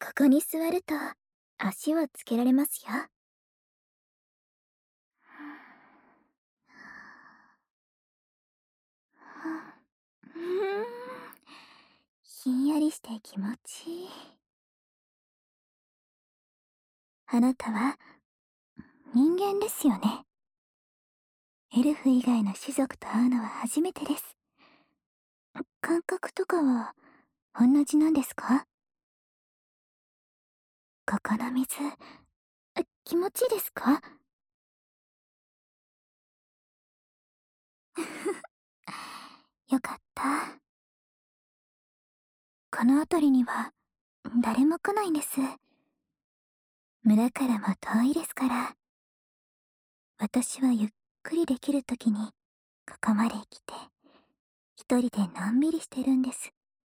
ここに座ると足をつけられますよ。ひんやりして気持ちいい。あなたは人間ですよね。エルフ以外の種族と会うのは初めてです。感覚とかは同じなんですか？ここの水、気持ちいいですか？よかった。この辺りには誰も来ないんです。村からも遠いですから、私はゆっくりできるときにここまで来て、一人でのんびりしてるんです。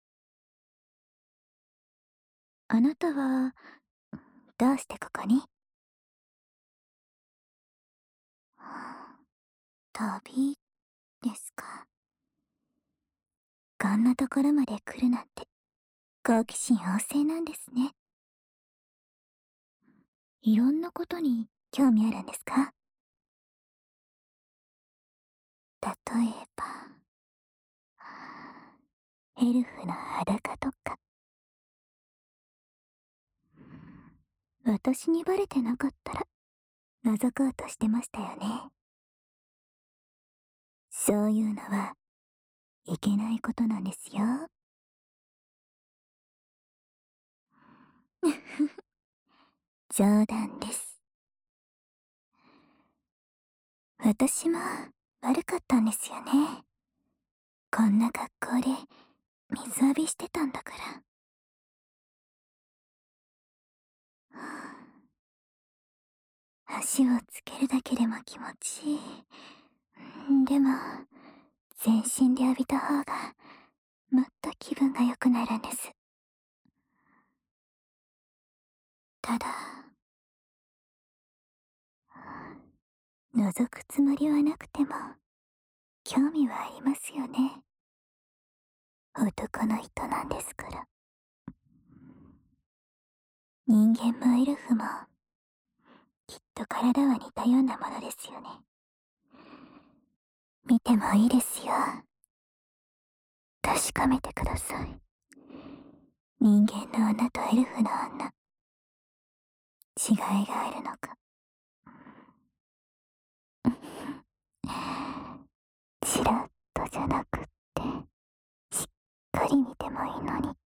あなたは、どうしてここに？旅ですか。こんなところまで来るなんて、好奇心旺盛なんですね。いろんなことに興味あるんですか？例えば、エルフの裸とか。私にバレてなかったら、覗こうとしてましたよね。そういうのはいけないことなんですよ。冗談です。私も悪かったんですよね。こんな格好で水浴びしてたんだから。足をつけるだけでも気持ちいい。でも、全身で浴びた方がもっと気分が良くなるんです。ただ、覗くつもりはなくても興味はありますよね。男の人なんですから。人間もエルフもきっと体は似たようなものですよね。見てもいいですよ。確かめてください。人間の女とエルフの女、違いがあるのか。チラッとじゃなくって、しっかり見てもいいのに。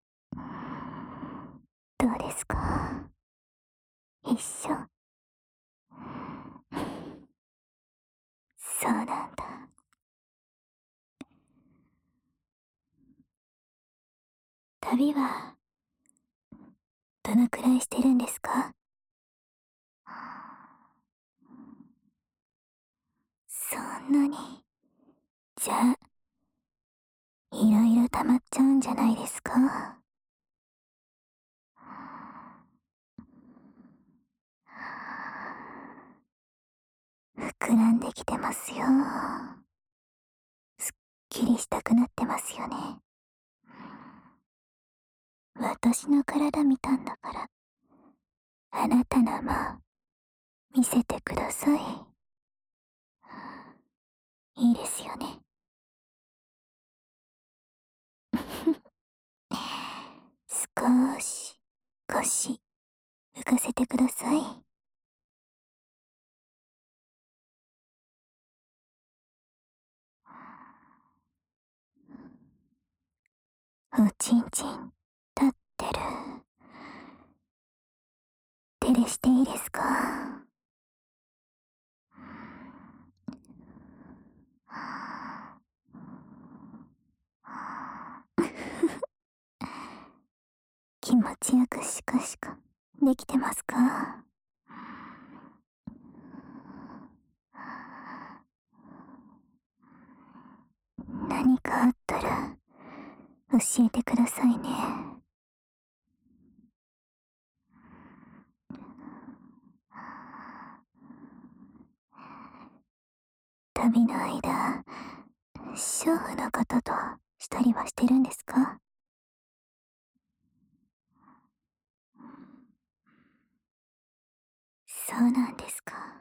どうですか？一緒？そうなんだ。旅はどのくらいしてるんですか？そんなに。じゃあ、いろいろ溜まっちゃうんじゃないですか？膨らんできてますよ。すっきりしたくなってますよね。私の体見たんだから、あなたのも見せてください。いいですよね。少し腰浮かせてください。おちんちん立ってる。手でしていいですか？気持ちよくシカシカできてますか？何かあったら教えてくださいね。旅の間、娼婦の方としたりはしてるんですか？ そうなんですか。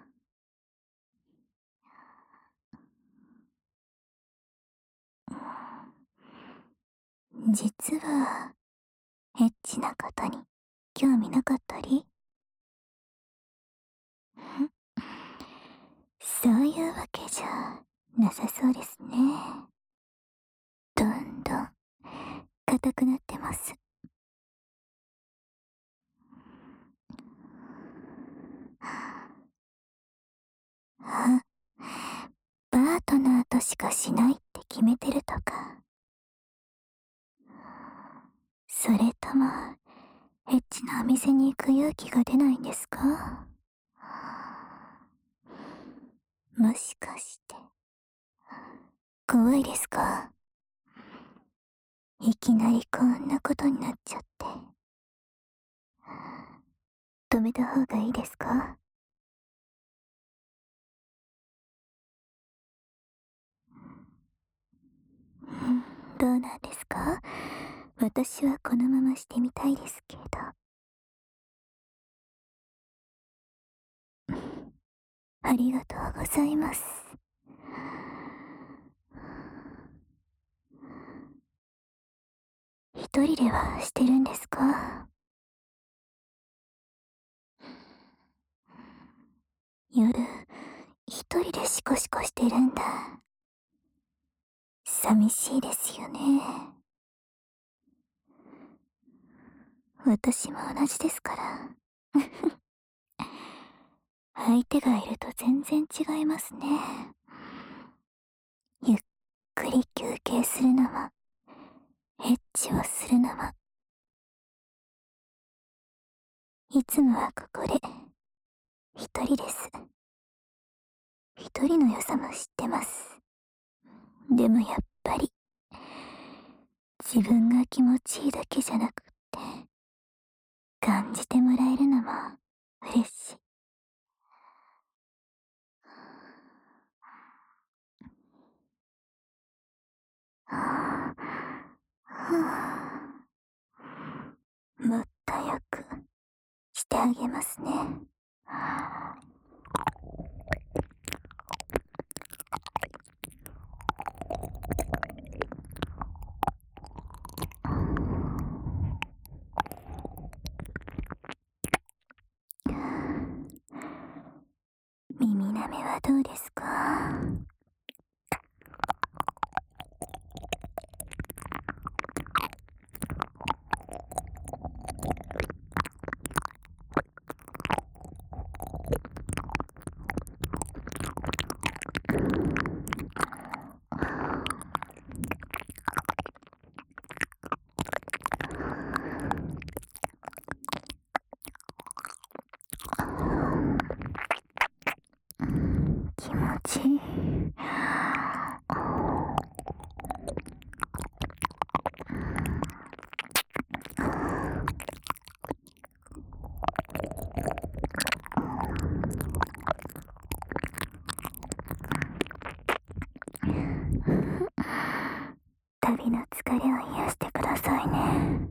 実は、エッチなことに興味なかったり？そういうわけじゃなさそうですね。どんどん硬くなってます。あ、パートナーとしかしないって決めてるとか。それとも、エッチなお店に行く勇気が出ないんですか？もしかして、怖いですか？いきなりこんなことになっちゃって。止めた方がいいですか？どうなんですか？私はこのまましてみたいですけど。ありがとうございます。一人ではしてるんですか？夜、一人でシコシコしてるんだ。寂しいですよね。私も同じですから。相手がいると全然違いますね。ゆっくり休憩するのも、エッチをするのも。いつもはここで、一人です。一人の良さも知ってます。でもやっぱり、自分が気持ちいいだけじゃなくって、感じてもらえるのも嬉しい。はぁ、もっとよくしてあげますね。耳なめはどうですか？気持ちいい。旅の疲れを癒してくださいね。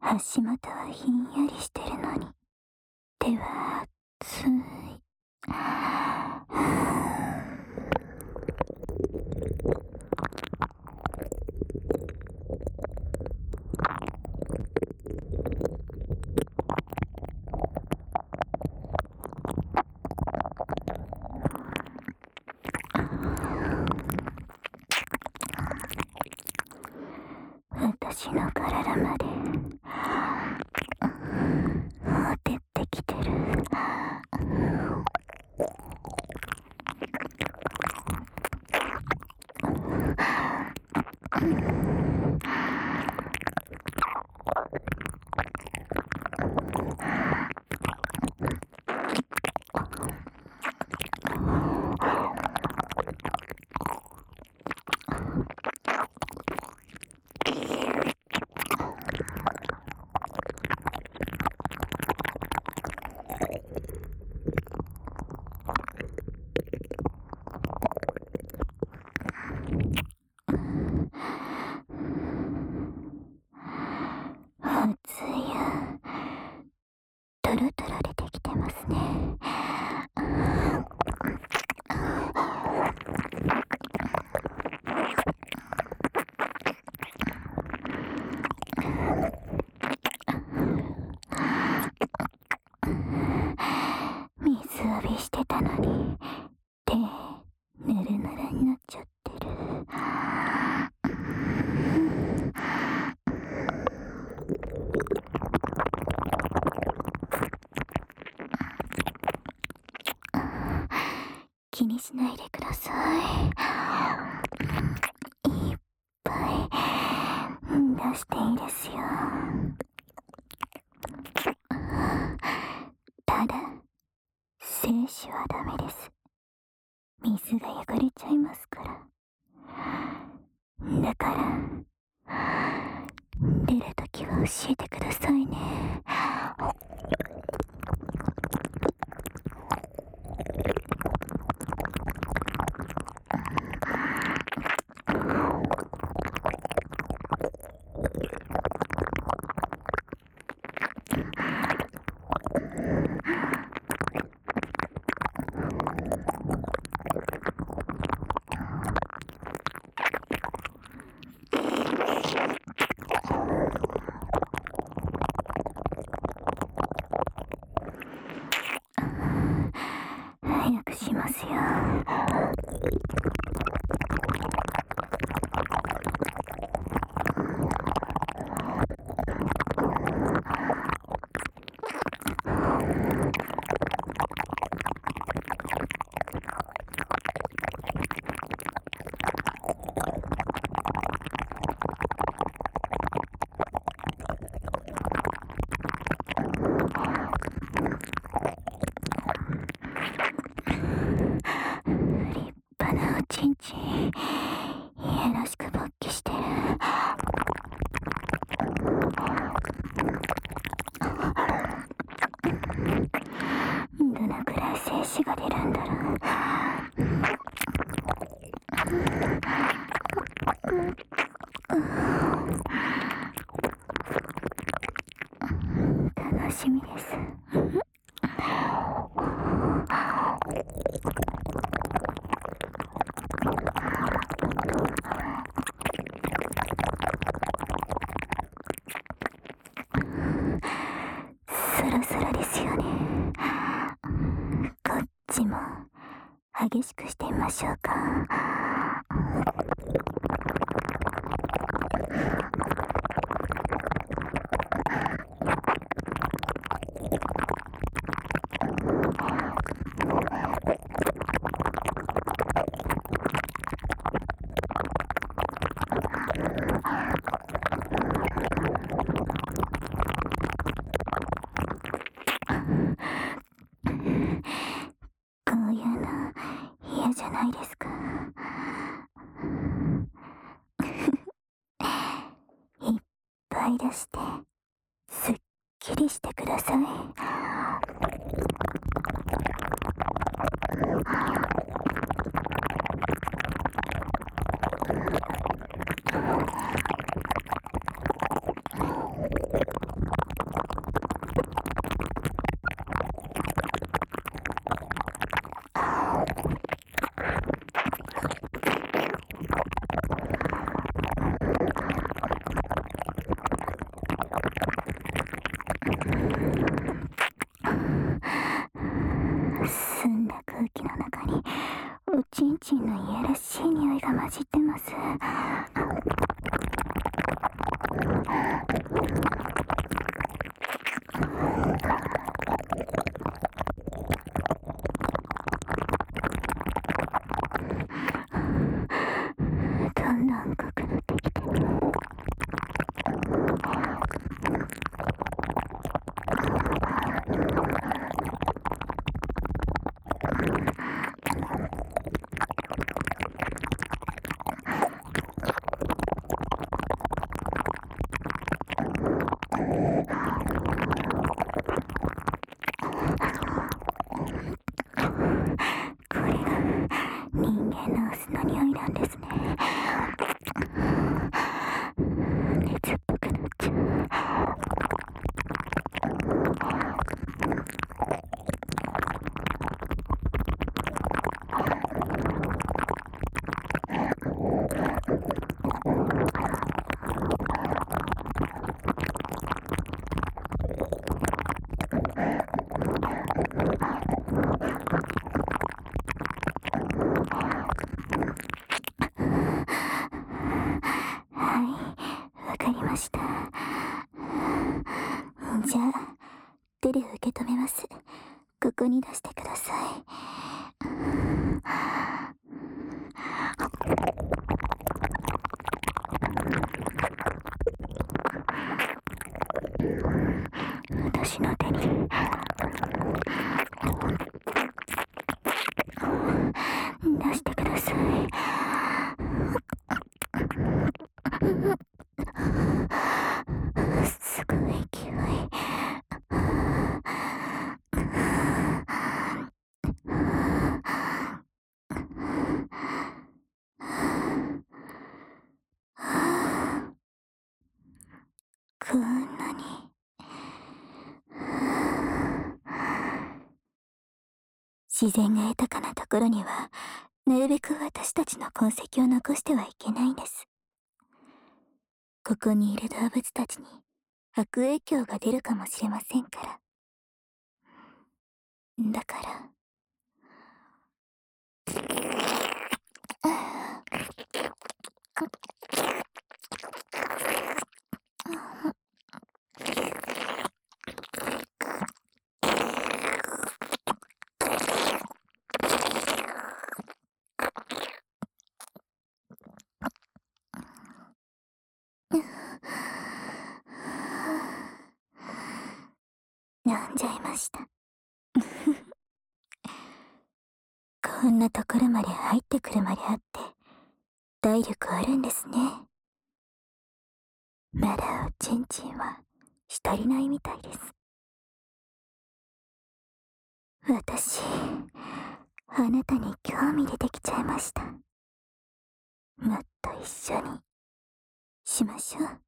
足元はひんやりしてるのに手は熱い。私の体までほてってきてる。熱いよ。トロトロ出てきてますね。水浴びしてたのに手ぬるぬるになっちゃってる。気にしないでください。いっぱい出していいですよ。ただ精子はダメです。水が汚れちゃいますから。だから出るときは教えてくださいね。早くしますよ。立派なおちんちん、よろしく勃起してる。どのくらい精子が出るんだろう。楽しみです。そろそろですよね。こっちも激しくしてみましょうか。こういうの嫌じゃないですか。いっぱい出してすっきりしてください。 じゃあ、手で受け止めます。ここに出してください。私の手に出してください。すごい勢い。こんなに。自然が豊かなところには、なるべく私たちの痕跡を残してはいけないんです。ここにいる動物たちに悪影響が出るかもしれませんから。だから。飲んじゃいました。こんなところまで入ってくるまであって、体力あるんですね。まだおちんちんは足りないみたいです。私、あなたに興味出てきちゃいました。もっと一緒にしましょう。